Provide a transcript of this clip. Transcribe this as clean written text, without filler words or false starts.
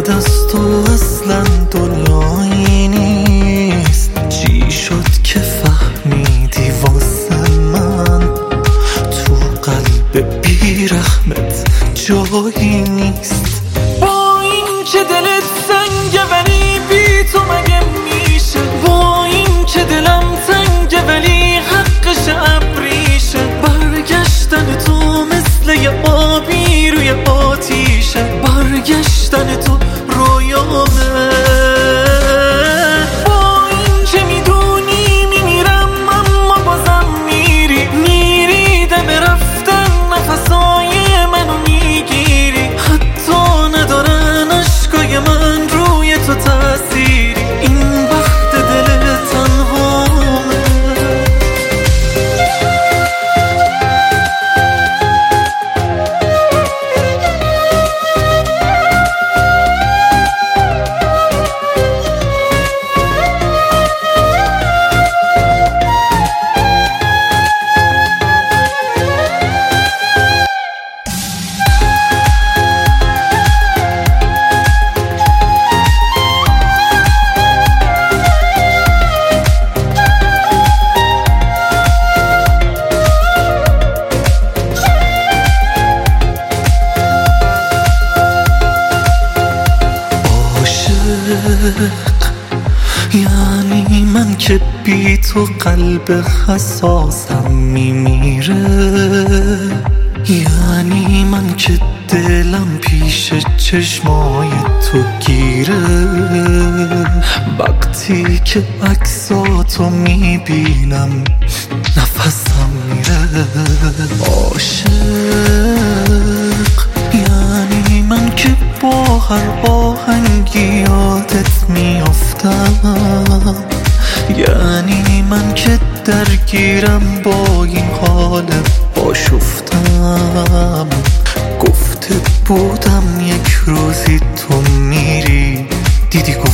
بعد از تو اصلا دنیایی نیست. چی شد که فهمیدی واسه من تو قلب بیرحمت جایی نیست؟ با این که دلت سنگه ولی بی تو مگه میشه؟ با این که دلم تنگه ولی حقش ابریشه. برگشتن تو مثل یه آبی روی آتیشه. برگشتن تو رویامه. با این که میدونی میمیرم اما بازم میری دم رفتن نفسای منو میگیری. حتی ندارن عشقای من روی تو تأثیری. این وقت دل تنهامه. یعنی من که بی تو قلب حساسم میمیره. یعنی من که دلم پیش چشمای تو گیره. وقتی که عکساتو میبینم نفسم میره. عاشق یعنی من که با هر آهنگی یادت میافتم. یعنی من که درگیرم با این حال آشفتم. گفته بودم یک روزی تو میری، دیدی